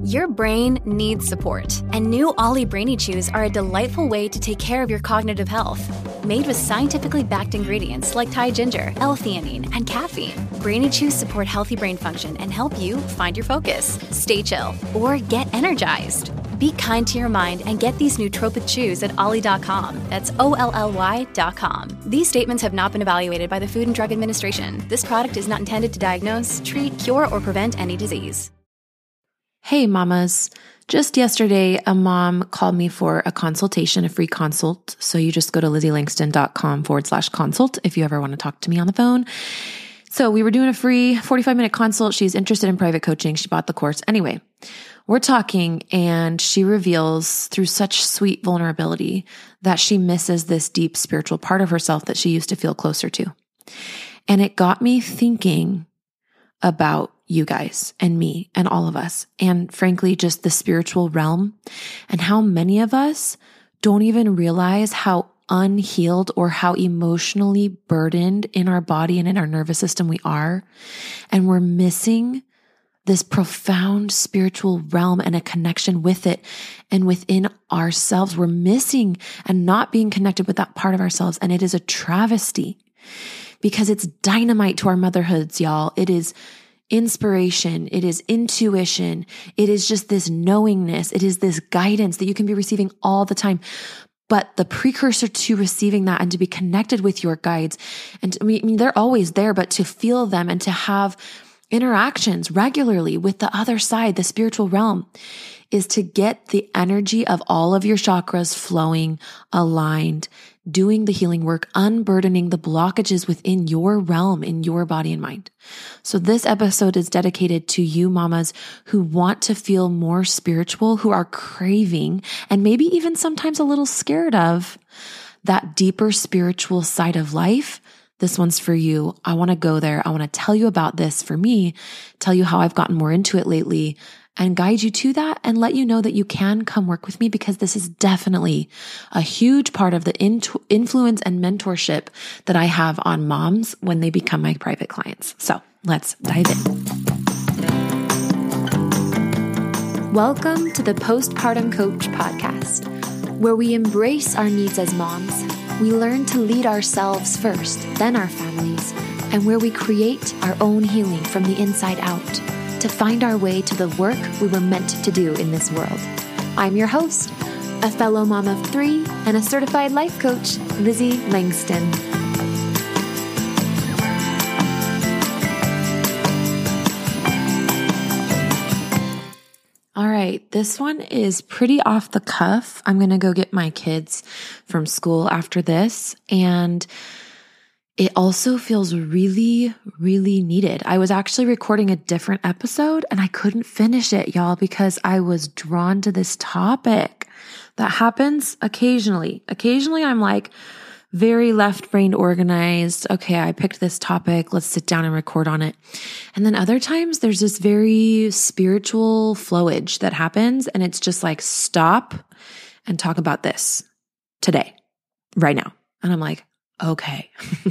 Your brain needs support, and new Ollie Brainy Chews are a delightful way to take care of your cognitive health. Made with scientifically backed ingredients like Thai ginger, L-theanine, and caffeine, Brainy Chews support healthy brain function and help you find your focus, stay chill, or get energized. Be kind to your mind and get these nootropic chews at ollie.com. That's OLLY.com. These statements have not been evaluated by the Food and Drug Administration. This product is not intended to diagnose, treat, cure, or prevent any disease. Hey mamas, just yesterday a mom called me for a consultation, a free consult. So you just go to LizzieLangston.com/consult if you ever want to talk to me on the phone. So we were doing a free 45-minute consult. She's interested in private coaching. She bought the course. Anyway, we're talking and she reveals through such sweet vulnerability that she misses this deep spiritual part of herself that she used to feel closer to. And it got me thinking about you guys and me and all of us, and frankly, just the spiritual realm, and how many of us don't even realize how unhealed or how emotionally burdened in our body and in our nervous system we are. And we're missing this profound spiritual realm and a connection with it and within ourselves. We're missing and not being connected with that part of ourselves. And it is a travesty because it's dynamite to our motherhoods, y'all. It is inspiration. It is intuition. It is just this knowingness. It is this guidance that you can be receiving all the time. But the precursor to receiving that and to be connected with your guides, and I mean, they're always there, but to feel them and to have interactions regularly with the other side, the spiritual realm, is to get the energy of all of your chakras flowing, aligned, doing the healing work, unburdening the blockages within your realm, in your body and mind. So this episode is dedicated to you mamas who want to feel more spiritual, who are craving and maybe even sometimes a little scared of that deeper spiritual side of life. This one's for you. I want to go there. I want to tell you about this for me, tell you how I've gotten more into it lately, and guide you to that and let you know that you can come work with me, because this is definitely a huge part of the influence and mentorship that I have on moms when they become my private clients. So let's dive in. Welcome to the Postpartum Coach Podcast, where we embrace our needs as moms. We learn to lead ourselves first, then our families, and where we create our own healing from the inside out to find our way to the work we were meant to do in this world. I'm your host, a fellow mom of 3 and a certified life coach, Lizzie Langston. All right, this one is pretty off the cuff. I'm going to go get my kids from school after this, and it also feels really, really needed. I was actually recording a different episode and I couldn't finish it, y'all, because I was drawn to this topic. That happens occasionally. Occasionally I'm like very left-brained organized. Okay, I picked this topic. Let's sit down and record on it. And then other times there's this very spiritual flowage that happens and it's just like, stop and talk about this today, right now. And I'm like, okay.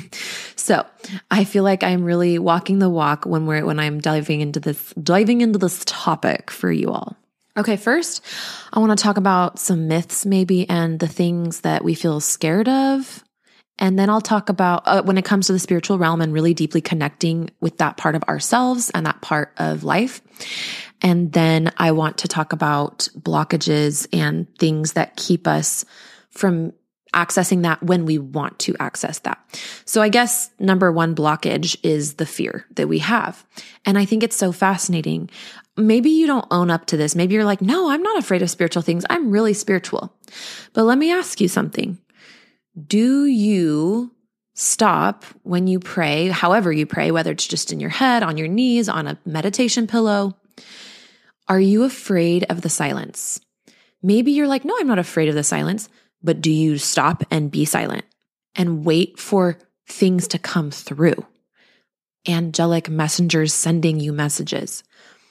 So I feel like I'm really walking the walk when I'm diving into this topic for you all. Okay. First, I want to talk about some myths maybe and the things that we feel scared of. And then I'll talk about when it comes to the spiritual realm and really deeply connecting with that part of ourselves and that part of life. And then I want to talk about blockages and things that keep us from accessing that when we want to access that. So I guess number one blockage is the fear that we have. And I think it's so fascinating. Maybe you don't own up to this. Maybe you're like, no, I'm not afraid of spiritual things. I'm really spiritual. But let me ask you something. Do you stop when you pray, however you pray, whether it's just in your head, on your knees, on a meditation pillow? Are you afraid of the silence? Maybe you're like, no, I'm not afraid of the silence. But do you stop and be silent and wait for things to come through? Angelic messengers sending you messages,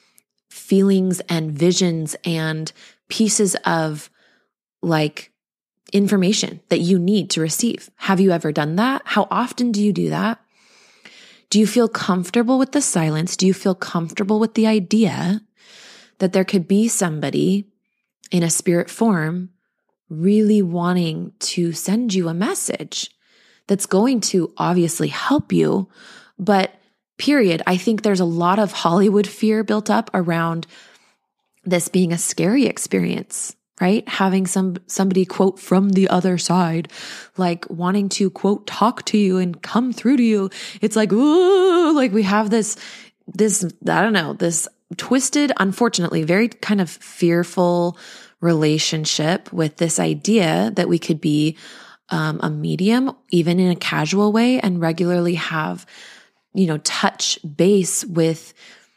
feelings and visions and pieces of like information that you need to receive. Have you ever done that? How often do you do that? Do you feel comfortable with the silence? Do you feel comfortable with the idea that there could be somebody in a spirit form really wanting to send you a message that's going to obviously help you. But period, I think there's a lot of Hollywood fear built up around this being a scary experience, right? Having somebody quote from the other side, like wanting to quote, talk to you and come through to you. It's like, ooh, like we have this, I don't know, this twisted, unfortunately, very kind of fearful relationship with this idea that we could be a medium, even in a casual way, and regularly have, touch base with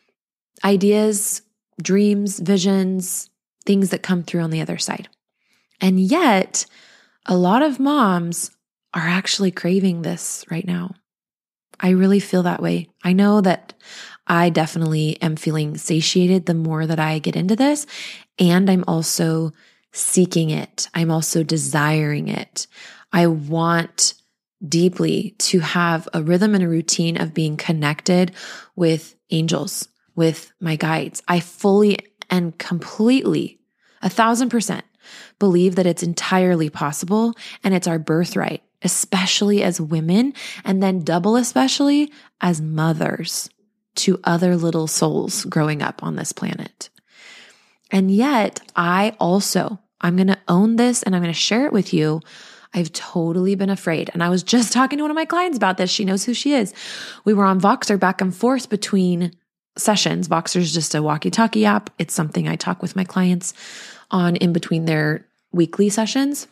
ideas, dreams, visions, things that come through on the other side. And yet, a lot of moms are actually craving this right now. I really feel that way. I know that I definitely am feeling satiated the more that I get into this, and I'm also seeking it. I'm also desiring it. I want deeply to have a rhythm and a routine of being connected with angels, with my guides. I fully and completely, 1,000% believe that it's entirely possible and it's our birthright, especially as women, and then double especially as mothers to other little souls growing up on this planet. And yet I'm going to own this and I'm going to share it with you. I've totally been afraid. And I was just talking to one of my clients about this. She knows who she is. We were on Voxer back and forth between sessions. Voxer is just a walkie-talkie app. It's something I talk with my clients on in between their weekly sessions.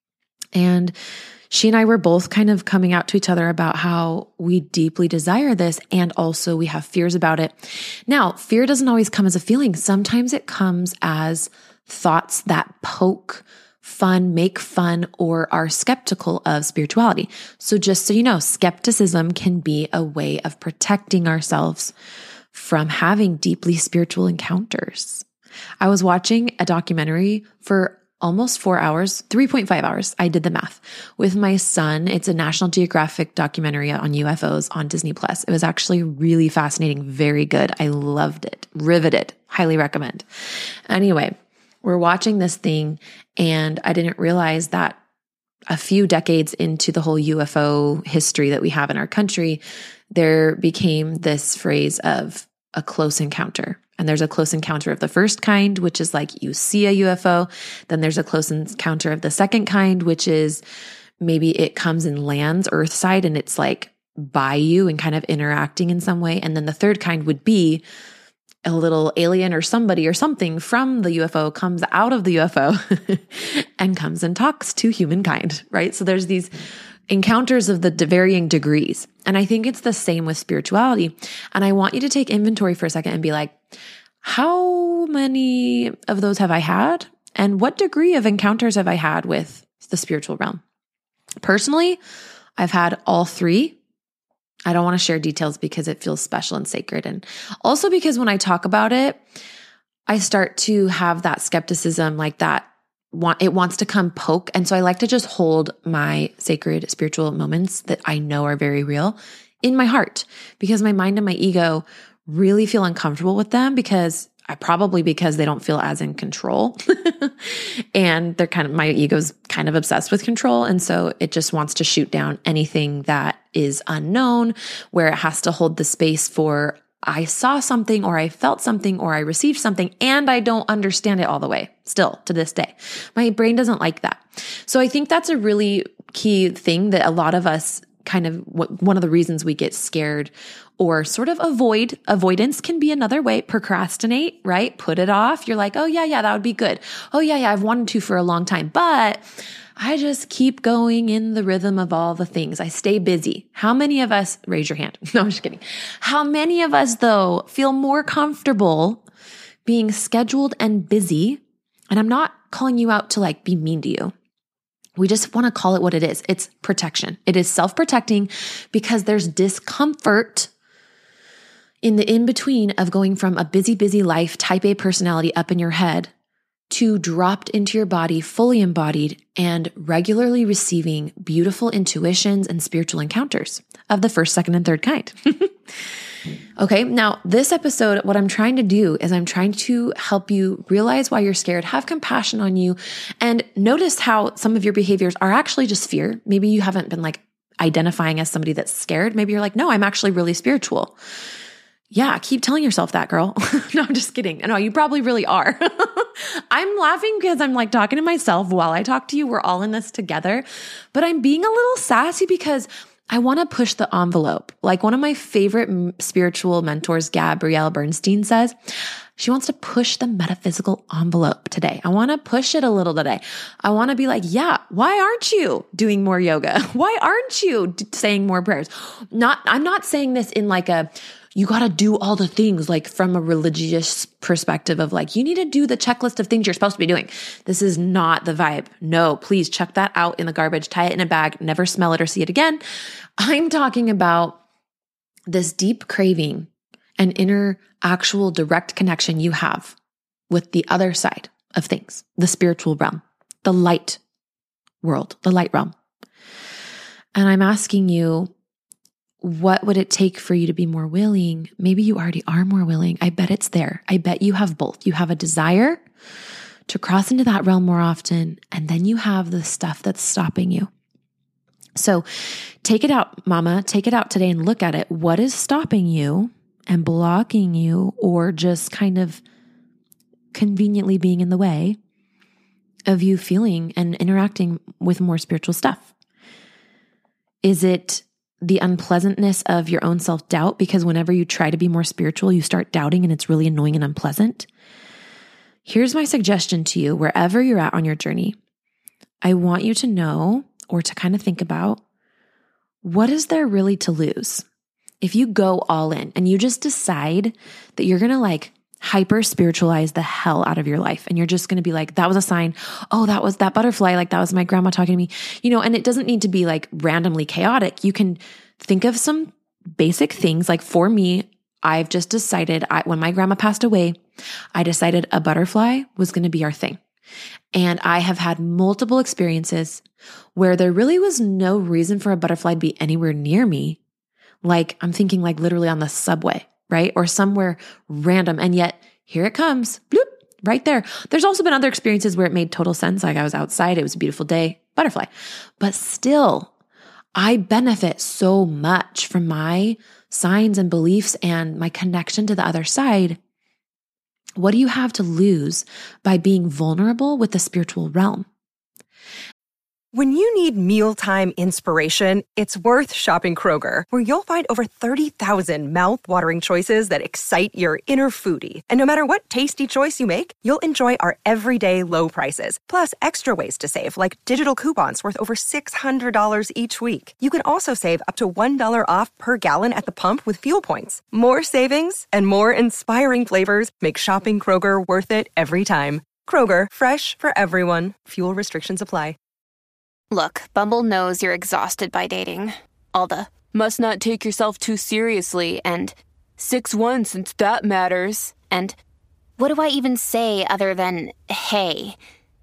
And she and I were both kind of coming out to each other about how we deeply desire this and also we have fears about it. Now, fear doesn't always come as a feeling. Sometimes it comes as thoughts that poke fun, make fun, or are skeptical of spirituality. So just so you know, skepticism can be a way of protecting ourselves from having deeply spiritual encounters. I was watching a documentary for almost 4 hours, 3.5 hours. I did the math with my son. It's a National Geographic documentary on UFOs on Disney Plus. It was actually really fascinating, very good. I loved it, riveted, highly recommend. Anyway, we're watching this thing and I didn't realize that a few decades into the whole UFO history that we have in our country, there became this phrase of a close encounter. And there's a close encounter of the first kind, which is like you see a UFO. Then there's a close encounter of the second kind, which is maybe it comes and lands Earthside and it's like by you and kind of interacting in some way. And then the third kind would be a little alien or somebody or something from the UFO comes out of the UFO and comes and talks to humankind, right? So there's these encounters of the varying degrees. And I think it's the same with spirituality. And I want you to take inventory for a second and be like, how many of those have I had? And what degree of encounters have I had with the spiritual realm? Personally, I've had all three. I don't want to share details because it feels special and sacred. And also because when I talk about it, I start to have that skepticism like that. It wants to come poke. And so I like to just hold my sacred spiritual moments that I know are very real in my heart because my mind and my ego really feel uncomfortable with them because they don't feel as in control. And my ego's kind of obsessed with control. And so it just wants to shoot down anything that is unknown, where it has to hold the space for I saw something or I felt something or I received something and I don't understand it all the way still to this day. My brain doesn't like that. So I think that's a really key thing that a lot of us one of the reasons we get scared or sort of avoidance can be another way, procrastinate, right? Put it off. You're like, oh yeah, that would be good. Oh yeah, I've wanted to for a long time, but I just keep going in the rhythm of all the things. I stay busy. How many of us, raise your hand. No, I'm just kidding. How many of us though feel more comfortable being scheduled and busy? And I'm not calling you out to be mean to you. We just want to call it what it is. It's protection. It is self-protecting because there's discomfort in the in-between of going from a busy life, type A personality up in your head to dropped into your body, fully embodied and regularly receiving beautiful intuitions and spiritual encounters of the first, second, and third kind. Okay, now this episode, what I'm trying to do is I'm trying to help you realize why you're scared, have compassion on you, and notice how some of your behaviors are actually just fear. Maybe you haven't been like identifying as somebody that's scared. Maybe you're like, no, I'm actually really spiritual. Yeah, keep telling yourself that, girl. No, I'm just kidding. No, you probably really are. I'm laughing because I'm like talking to myself while I talk to you. We're all in this together, but I'm being a little sassy because I want to push the envelope. Like one of my favorite spiritual mentors, Gabrielle Bernstein, says, she wants to push the metaphysical envelope today. I want to push it a little today. I want to be like, yeah, why aren't you doing more yoga? Why aren't you saying more prayers? I'm not saying this in like you got to do all the things like from a religious perspective of like, you need to do the checklist of things you're supposed to be doing. This is not the vibe. No, please chuck that out in the garbage, tie it in a bag, never smell it or see it again. I'm talking about this deep craving and inner actual direct connection you have with the other side of things, the spiritual realm, the light world, the light realm. And I'm asking you, what would it take for you to be more willing? Maybe you already are more willing. I bet it's there. I bet you have both. You have a desire to cross into that realm more often, and then you have the stuff that's stopping you. So take it out, mama. Take it out today and look at it. What is stopping you and blocking you, or just kind of conveniently being in the way of you feeling and interacting with more spiritual stuff? Is it the unpleasantness of your own self-doubt? Because whenever you try to be more spiritual, you start doubting and it's really annoying and unpleasant. Here's my suggestion to you, wherever you're at on your journey. I want you to know, or to kind of think about, what is there really to lose? If you go all in and you just decide that you're going to like hyper spiritualize the hell out of your life, and you're just going to be like, that was a sign. Oh, that was that butterfly. Like that was my grandma talking to me, and it doesn't need to be like randomly chaotic. You can think of some basic things. Like for me, I've just decided when my grandma passed away, I decided a butterfly was going to be our thing. And I have had multiple experiences where there really was no reason for a butterfly to be anywhere near me. Like I'm thinking like literally on the subway, right? Or somewhere random. And yet here it comes, bloop, right there. There's also been other experiences where it made total sense. Like I was outside, it was a beautiful day, butterfly. But still, I benefit so much from my signs and beliefs and my connection to the other side. What do you have to lose by being vulnerable with the spiritual realm? When you need mealtime inspiration, it's worth shopping Kroger, where you'll find over 30,000 mouth-watering choices that excite your inner foodie. And no matter what tasty choice you make, you'll enjoy our everyday low prices, plus extra ways to save, like digital coupons worth over $600 each week. You can also save up to $1 off per gallon at the pump with fuel points. More savings and more inspiring flavors make shopping Kroger worth it every time. Kroger, fresh for everyone. Fuel restrictions apply. Look, Bumble knows you're exhausted by dating. All the, must not take yourself too seriously, and 6'1" since that matters, and what do I even say other than, hey?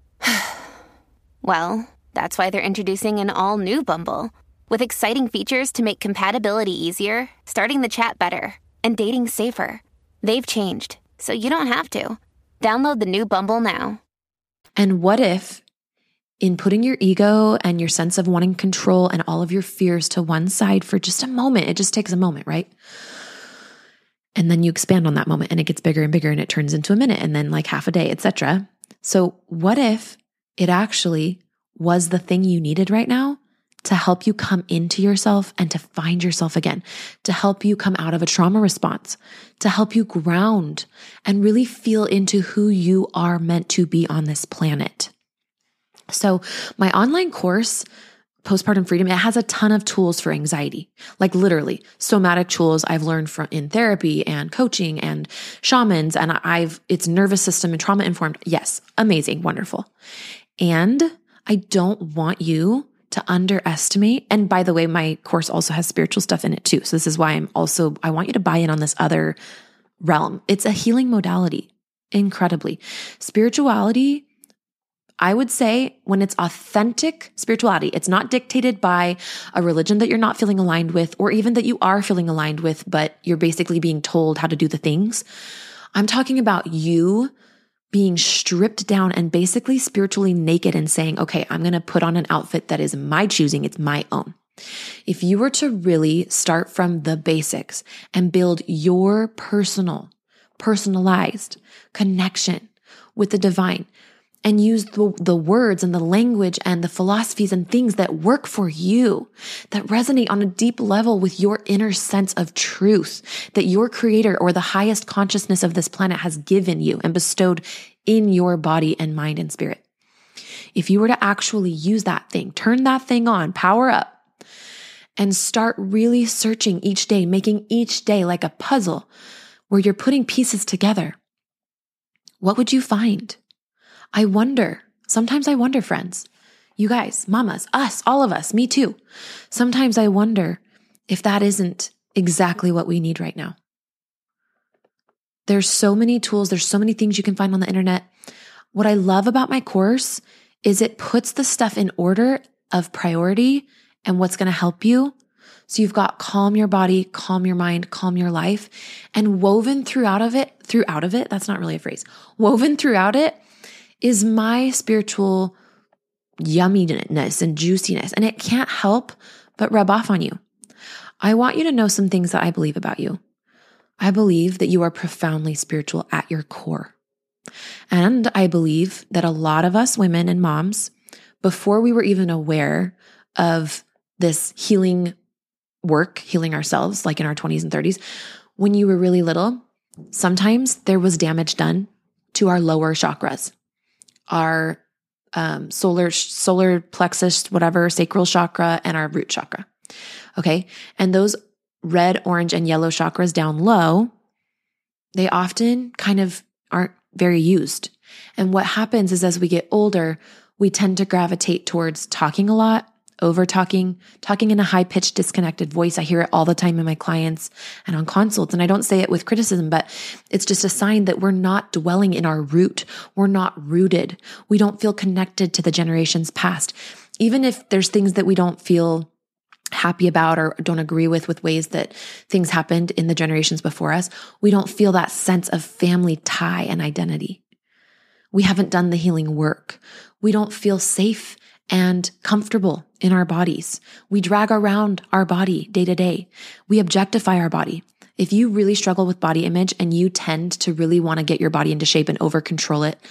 Well, that's why they're introducing an all-new Bumble, with exciting features to make compatibility easier, starting the chat better, and dating safer. They've changed, so you don't have to. Download the new Bumble now. And what if, in putting your ego and your sense of wanting control and all of your fears to one side for just a moment, it just takes a moment, right? And then you expand on that moment and it gets bigger and bigger and it turns into a minute and then like half a day, etc. So what if it actually was the thing you needed right now to help you come into yourself and to find yourself again, to help you come out of a trauma response, to help you ground and really feel into who you are meant to be on this planet? So my online course, Postpartum Freedom, it has a ton of tools for anxiety, like literally somatic tools I've learned from in therapy and coaching and shamans, and it's nervous system and trauma informed. Yes, amazing, wonderful. And I don't want you to underestimate. And by the way, my course also has spiritual stuff in it too. So this is why I want you to buy in on this other realm. It's a healing modality, incredibly. Spirituality, I would say when it's authentic spirituality, it's not dictated by a religion that you're not feeling aligned with, or even that you are feeling aligned with, but you're basically being told how to do the things. I'm talking about you being stripped down and basically spiritually naked and saying, okay, I'm going to put on an outfit that is my choosing. It's my own. If you were to really start from the basics and build your personalized connection with the divine, and use the words and the language and the philosophies and things that work for you, that resonate on a deep level with your inner sense of truth that your creator or the highest consciousness of this planet has given you and bestowed in your body and mind and spirit. If you were to actually use that thing, turn that thing on, power up, and start really searching each day, making each day like a puzzle where you're putting pieces together, what would you find? Sometimes I wonder, friends, you guys, mamas, us, all of us, me too. Sometimes I wonder if that isn't exactly what we need right now. There's so many tools. There's so many things you can find on the internet. What I love about my course is it puts the stuff in order of priority and what's going to help you. So you've got calm your body, calm your mind, calm your life, and woven throughout of it, that's not really a phrase. Woven throughout it is my spiritual yumminess and juiciness, and it can't help but rub off on you. I want you to know some things that I believe about you. I believe that you are profoundly spiritual at your core. And I believe that a lot of us women and moms, before we were even aware of this healing work, healing ourselves, like in our 20s and 30s, when you were really little, sometimes there was damage done to our lower chakras, our solar plexus, whatever, sacral chakra, and our root chakra. Okay. And those red, orange, and yellow chakras down low, they often kind of aren't very used. And what happens is as we get older, we tend to gravitate towards talking a lot, over talking in a high-pitched, disconnected voice. I hear it all the time in my clients and on consults. And I don't say it with criticism, but it's just a sign that we're not dwelling in our root. We're not rooted. We don't feel connected to the generations past. Even if there's things that we don't feel happy about or don't agree with ways that things happened in the generations before us, we don't feel that sense of family tie and identity. We haven't done the healing work. We don't feel safe and comfortable in our bodies. We drag around our body day to day. We objectify our body. If you really struggle with body image and you tend to really want to get your body into shape and over control it,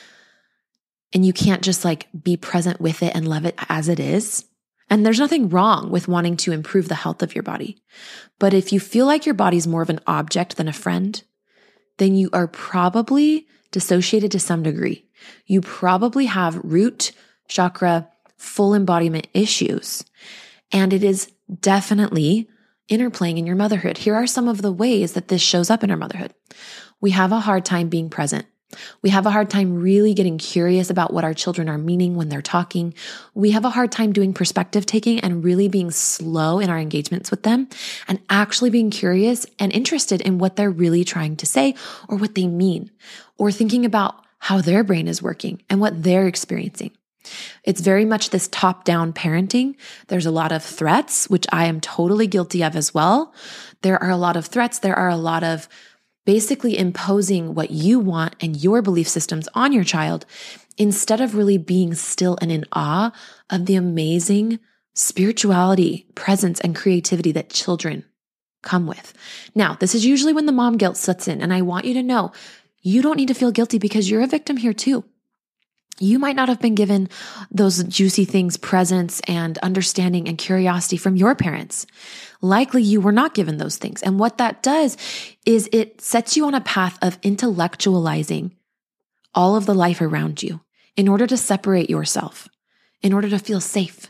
and you can't just like be present with it and love it as it is, and there's nothing wrong with wanting to improve the health of your body. But if you feel like your body's more of an object than a friend, then you are probably dissociated to some degree. You probably have root chakra full embodiment issues. And it is definitely interplaying in your motherhood. Here are some of the ways that this shows up in our motherhood. We have a hard time being present. We have a hard time really getting curious about what our children are meaning when they're talking. We have a hard time doing perspective taking and really being slow in our engagements with them and actually being curious and interested in what they're really trying to say or what they mean, or thinking about how their brain is working and what they're experiencing. It's very much this top-down parenting. There's a lot of threats, which I am totally guilty of as well. There are a lot of threats. There are a lot of basically imposing what you want and your belief systems on your child instead of really being still and in awe of the amazing spirituality, presence, and creativity that children come with. Now, this is usually when the mom guilt sets in, and I want you to know you don't need to feel guilty because you're a victim here too. You might not have been given those juicy things, presence and understanding and curiosity from your parents. Likely you were not given those things. And what that does is it sets you on a path of intellectualizing all of the life around you in order to separate yourself, in order to feel safe,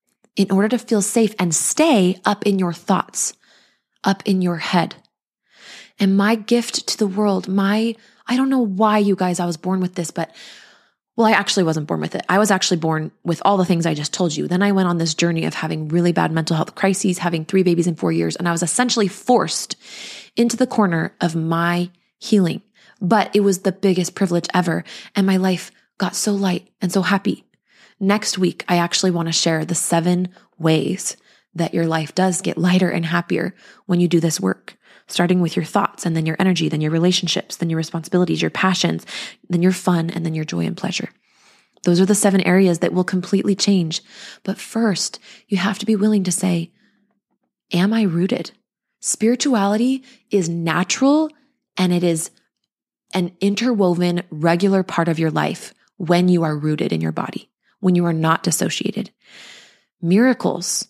and stay up in your thoughts, up in your head. And my gift to the world, I don't know why you guys, I was born with this, but well, I actually wasn't born with it. I was actually born with all the things I just told you. Then I went on this journey of having really bad mental health crises, having 3 babies in 4 years, and I was essentially forced into the corner of my healing. But it was the biggest privilege ever, and my life got so light and so happy. Next week, I actually want to share the 7 ways that your life does get lighter and happier when you do this work, starting with your thoughts and then your energy, then your relationships, then your responsibilities, your passions, then your fun, and then your joy and pleasure. Those are the 7 areas that will completely change. But first, you have to be willing to say, am I rooted? Spirituality is natural and it is an interwoven, regular part of your life when you are rooted in your body, when you are not dissociated. Miracles,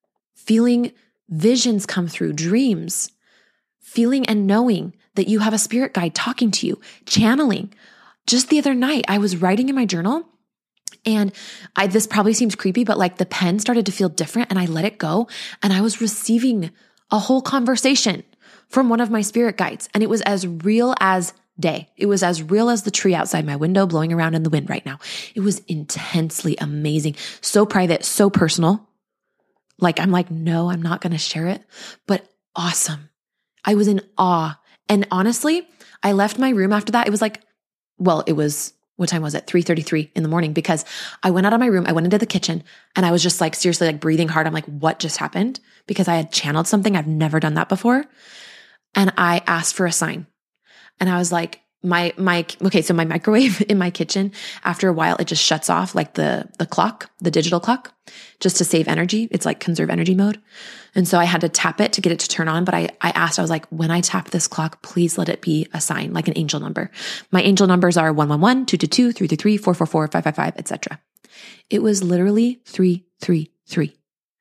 feeling visions come through, dreams, feeling and knowing that you have a spirit guide talking to you, channeling. Just the other night, I was writing in my journal and this probably seems creepy, but like the pen started to feel different and I let it go and I was receiving a whole conversation from one of my spirit guides. And it was as real as day. It was as real as the tree outside my window blowing around in the wind right now. It was intensely amazing, so private, so personal. Like, I'm like, no, I'm not going to share it, but awesome. I was in awe. And honestly, I left my room after that. It was like, well, it was, what time was it? 3:33 in the morning, because I went out of my room, I went into the kitchen and I was just like, seriously, like breathing hard. I'm like, what just happened? Because I had channeled something. I've never done that before. And I asked for a sign. And I was like, my microwave in my kitchen, after a while, it just shuts off, like the clock, the digital clock, just to save energy. It's like conserve energy mode. And so I had to tap it to get it to turn on. But I asked, I was like, when I tap this clock, please let it be a sign, like an angel number. My angel numbers are 111, 222, 333, 444, 555, etc. It was literally 333.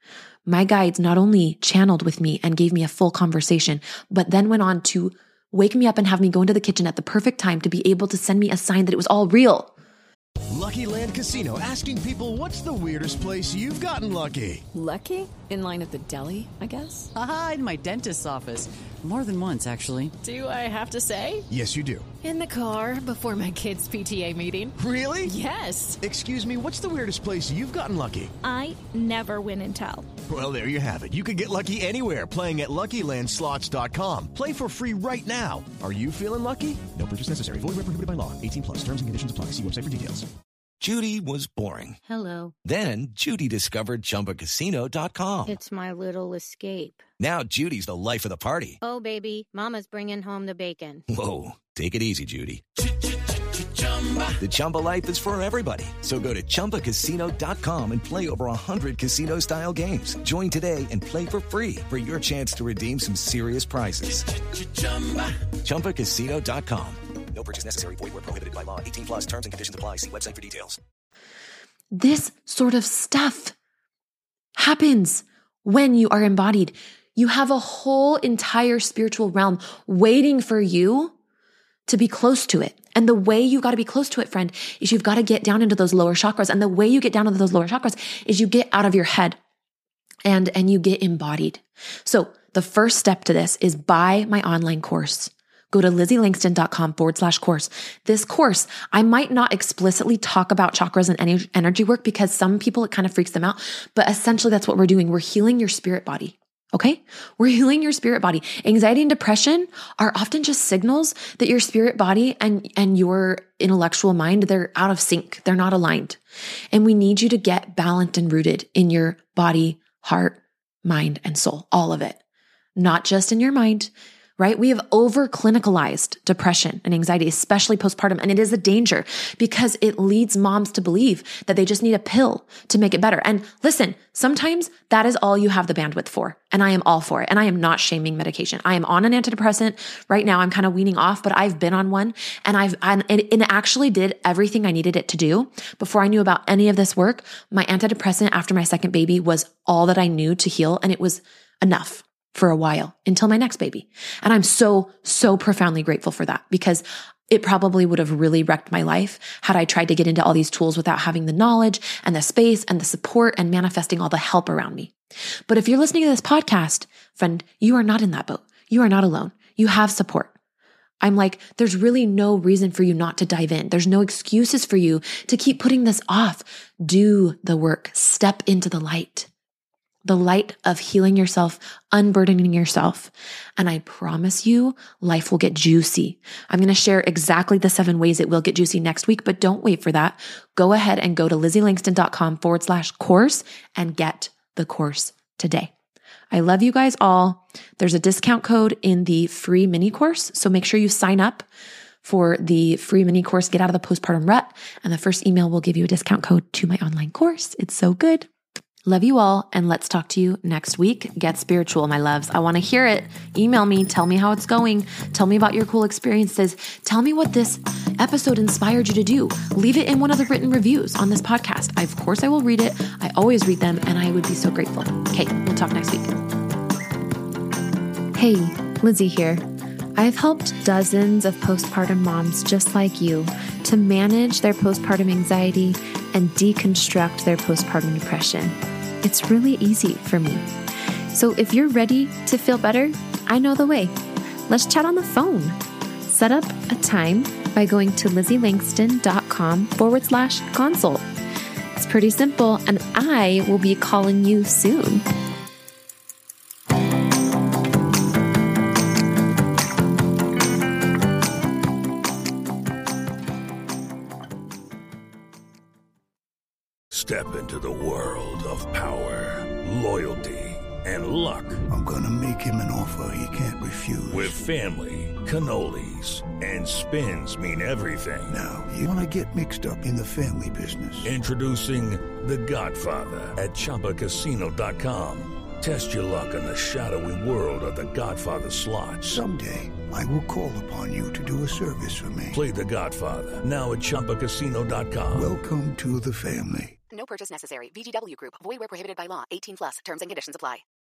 My guides not only channeled with me and gave me a full conversation, but then went on to wake me up and have me go into the kitchen at the perfect time to be able to send me a sign that it was all real. Lucky Land Casino, asking people, what's the weirdest place you've gotten lucky? Lucky? In line at the deli, I guess? Aha, in my dentist's office. More than once, actually. Do I have to say? Yes, you do. In the car before my kids' PTA meeting. Really? Yes. Excuse me, what's the weirdest place you've gotten lucky? I never win and tell. Well, there you have it. You can get lucky anywhere, playing at LuckyLandSlots.com. Play for free right now. Are you feeling lucky? No purchase necessary. Void where prohibited by law. 18+. Terms and conditions apply. See website for details. Judy was boring. Hello. Then Judy discovered ChumbaCasino.com. It's my little escape. Now Judy's the life of the party. Oh, baby, mama's bringing home the bacon. Whoa, take it easy, Judy. The Chumba life is for everybody. So go to ChumbaCasino.com and play over 100 casino-style games. Join today and play for free for your chance to redeem some serious prizes. ChumbaCasino.com. No purchase necessary. Void where prohibited by law. 18+. Terms and conditions apply. See website for details. This sort of stuff happens when you are embodied. You have a whole entire spiritual realm waiting for you to be close to it. And the way you got to be close to it, friend, is you've got to get down into those lower chakras. And the way you get down into those lower chakras is you get out of your head and you get embodied. So the first step to this is buy my online course. Go to LizzieLangston.com/course. This course, I might not explicitly talk about chakras and energy work because some people, it kind of freaks them out. But essentially, that's what we're doing. We're healing your spirit body. Okay? We're healing your spirit body. Anxiety and depression are often just signals that your spirit body and your intellectual mind, they're out of sync. They're not aligned. And we need you to get balanced and rooted in your body, heart, mind, and soul. All of it. Not just in your mind, right? We have over-clinicalized depression and anxiety, especially postpartum. And it is a danger because it leads moms to believe that they just need a pill to make it better. And listen, sometimes that is all you have the bandwidth for. And I am all for it. And I am not shaming medication. I am on an antidepressant right now. I'm kind of weaning off, but I've been on one and it actually did everything I needed it to do. Before I knew about any of this work, my antidepressant after my second baby was all that I knew to heal. And it was enough for a while until my next baby. And I'm so profoundly grateful for that because it probably would have really wrecked my life had I tried to get into all these tools without having the knowledge and the space and the support and manifesting all the help around me. But if you're listening to this podcast, friend, you are not in that boat. You are not alone. You have support. I'm like, there's really no reason for you not to dive in. There's no excuses for you to keep putting this off. Do the work. Step into the light. the light of healing yourself, unburdening yourself. And I promise you, life will get juicy. I'm going to share exactly the 7 ways it will get juicy next week, but don't wait for that. Go ahead and go to LizzieLangston.com/course and get the course today. I love you guys all. There's a discount code in the free mini course, so make sure you sign up for the free mini course, Get Out of the Postpartum Rut, and the first email will give you a discount code to my online course. It's so good. Love you all, and let's talk to you next week. Get spiritual, my loves. I want to hear it. Email me. Tell me how it's going. Tell me about your cool experiences. Tell me what this episode inspired you to do. Leave it in one of the written reviews on this podcast. Of course, I will read it. I always read them, and I would be so grateful. Okay, we'll talk next week. Hey, Lizzie here. I've helped dozens of postpartum moms just like you to manage their postpartum anxiety and deconstruct their postpartum depression. It's really easy for me. So if you're ready to feel better, I know the way. Let's chat on the phone. Set up a time by going to LizzieLangston.com/consult. It's pretty simple, and I will be calling you soon. Step into the world of power, loyalty, and luck. I'm gonna make him an offer he can't refuse. With family, cannolis, and spins mean everything. Now, you wanna get mixed up in the family business. Introducing The Godfather at ChumbaCasino.com. Test your luck in the shadowy world of The Godfather slot. Someday, I will call upon you to do a service for me. Play The Godfather, now at ChumbaCasino.com. Welcome to the family. No purchase necessary. VGW Group. Void where prohibited by law. 18+. Terms and conditions apply.